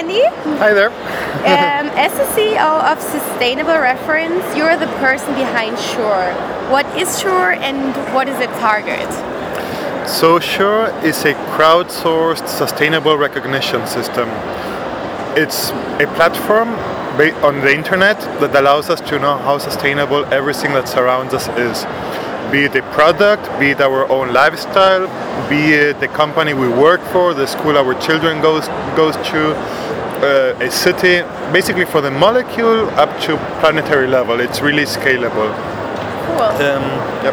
Andy. Hi there. As the CEO of Sustainable Reference, you're the person behind SURE. What is SURE and what is its target? So SURE is a crowdsourced sustainable recognition system. It's a platform on the internet that allows us to know how sustainable everything that surrounds us is. Be it a product, be it our own lifestyle, be it the company we work for, the school our children goes to, a city, basically for the molecule up to planetary level. It's really scalable. Cool. Yep.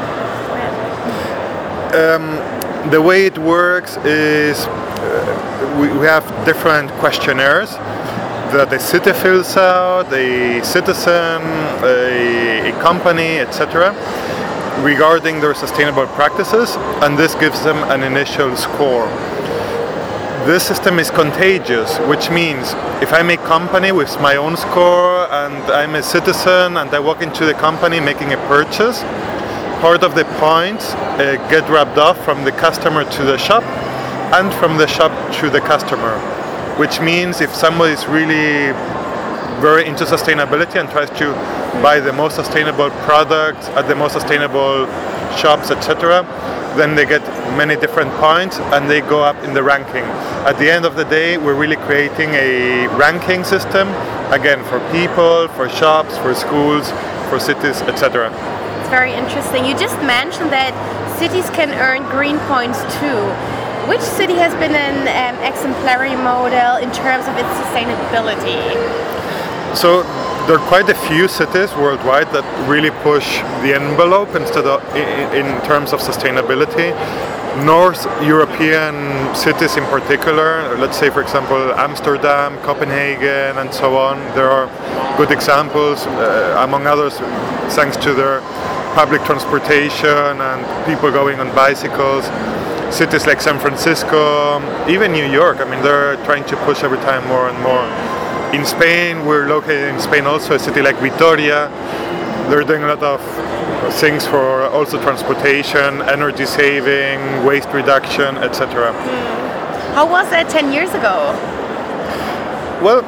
The way it works is we have different questionnaires that a city fills out, a citizen, a company, etc., regarding their sustainable practices, and this gives them an initial score. This system is contagious, which means if I'm a company with my own score and I'm a citizen and I walk into the company making a purchase, part of the points get rubbed off from the customer to the shop and from the shop to the customer, which means if somebody is really very into sustainability and tries to buy the most sustainable products at the most sustainable shops, etc., then they get many different points and they go up in the ranking. At the end of the day, we're really creating a ranking system, again, for people, for shops, for schools, for cities, etc. It's very interesting. You just mentioned that cities can earn green points too. Which city has been an exemplary model in terms of its sustainability? So there are quite a few cities worldwide that really push the envelope in terms of sustainability. North European cities in particular, let's say for example Amsterdam, Copenhagen and so on, there are good examples, among others thanks to their public transportation and people going on bicycles. Cities like San Francisco, even New York, I mean they're trying to push every time more and more. In Spain, we're located in Spain also, a city like Vitoria. They're doing a lot of things for also transportation, energy saving, waste reduction, etc. How was that 10 years ago? Well,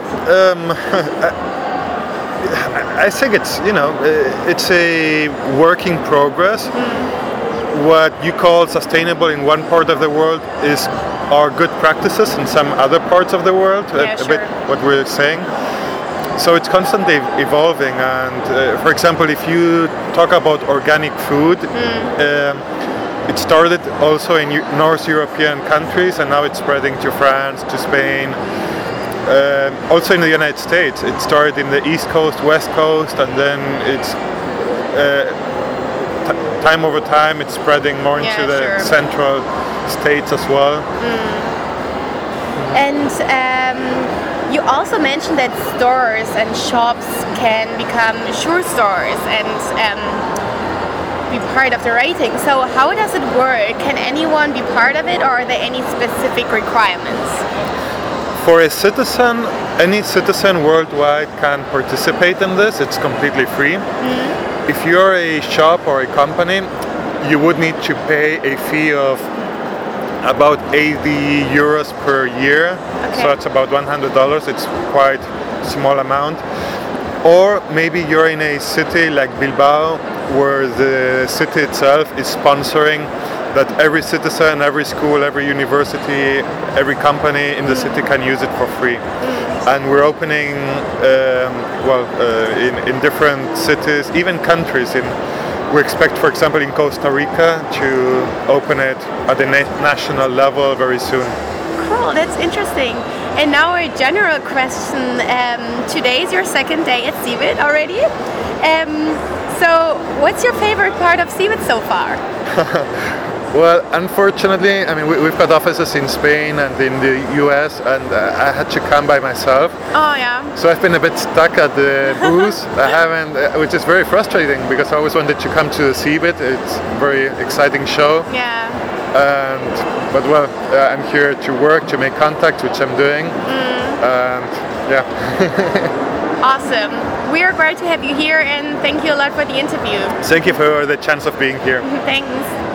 I think it's, it's a work in progress. What you call sustainable in one part of the world are good practices in some other parts of the world, yeah, a bit what we're saying. So it's constantly evolving, and for example, if you talk about organic food, it started also in North European countries and now it's spreading to France, to Spain. Also in the United States, it started in the East Coast, West Coast, and then it's time over time it's spreading more into the central states as well. And you also mentioned that stores and shops can become SURE stores and be part of the rating. So how does it work? Can anyone be part of it, or are there any specific requirements? For a citizen, any citizen worldwide can participate in this. It's completely free. If you're a shop or a company, you would need to pay a fee of about 80 euros per year. Okay. So it's about $100. It's quite a small amount. Or maybe you're in a city like Bilbao, where the city itself is sponsoring that every citizen, every school, every university, every company in the city can use it for free. And we're opening, in different cities, even countries. We expect, for example, in Costa Rica to open it at the national level very soon. Cool, that's interesting. And now a general question. Today is your second day at CeBIT already. So what's your favorite part of CeBIT so far? Well, unfortunately, I mean, we've got offices in Spain and in the US, and I had to come by myself. Oh, yeah. So I've been a bit stuck at the booth. I haven't, which is very frustrating because I always wanted to come to the CeBIT. It's a very exciting show. Yeah. But I'm here to work, to make contacts, which I'm doing. And yeah. Awesome. We are glad to have you here, and thank you a lot for the interview. Thank you for the chance of being here. Thanks.